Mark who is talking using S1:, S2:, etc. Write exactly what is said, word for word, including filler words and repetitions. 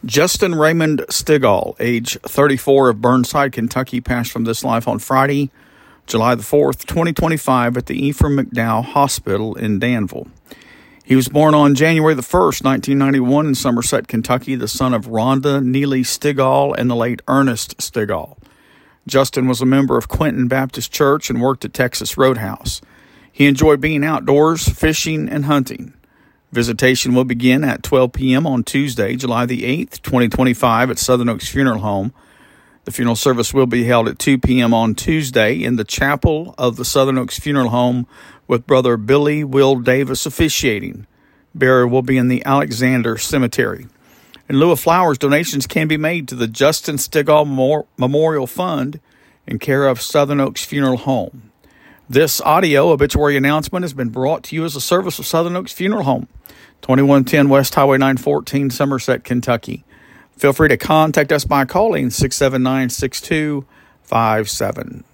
S1: Justin Raymond Stigall, age thirty-four, of Burnside, Kentucky, passed from this life on Friday, July the fourth, twenty twenty-five, at the Ephraim McDowell Hospital in Danville. He was born on January the first, nineteen ninety-one, in Somerset, Kentucky, the son of Rhonda Neely Stigall and the late Ernest Stigall. Justin was a member of Quentin Baptist Church and worked at Texas Roadhouse. He enjoyed being outdoors, fishing, and hunting. Visitation will begin at twelve p.m. on Tuesday, July the eighth, twenty twenty-five, at Southern Oaks Funeral Home. The funeral service will be held at two p.m. on Tuesday in the chapel of the Southern Oaks Funeral Home, with Brother Billy Will Davis officiating. Burial will be in the Alexander Cemetery. In lieu of flowers, donations can be made to the Justin Stigall Memorial Fund in care of Southern Oaks Funeral Home. This audio obituary announcement has been brought to you as a service of Southern Oaks Funeral Home, twenty-one ten West Highway nine fourteen, Somerset, Kentucky. Feel free to contact us by calling six seven nine, six two five seven.